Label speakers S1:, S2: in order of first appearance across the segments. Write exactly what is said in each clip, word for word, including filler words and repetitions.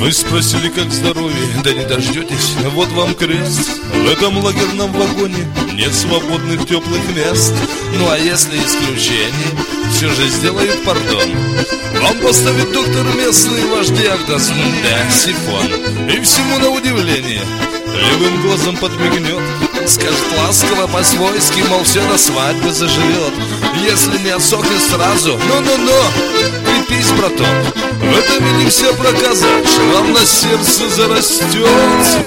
S1: Вы спросили, как здоровье, да не дождетесь, вот вам крест. В этом лагерном вагоне нет свободных теплых мест. Ну а если исключение, все же сделают пардон. Вам поставит доктор местный ваш диагноз, да, сифон. И всему на удивление левым глазом подмигнет, скажет ласково по-свойски, мол, все до свадьбы заживет. Если не отсохнет сразу, ну-ну-ну, крепись, браток. В этом виде вся проказа, шрам на сердце зарастет.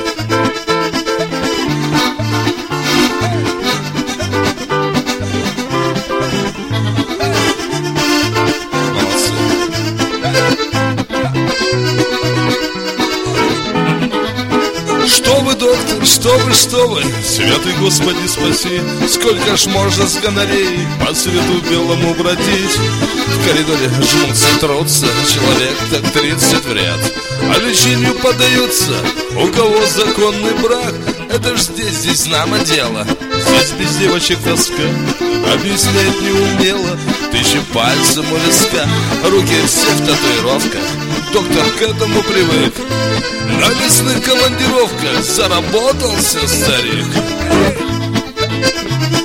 S1: Что вы, доктор, что вы, что вы, святый Господи спаси. Сколько ж можно с гонореей по свету белому бродить? В коридоре жмутся, трутся, человек так тридцать в ряд, а лечению подаются, у кого законный брак. Это ж здесь, здесь знамо дело, здесь без девочек тоска. Объяснять не умела, тысячи пальцем у виска, руки все в татуировках, доктор к этому привык. На лесных командировках заработался старик.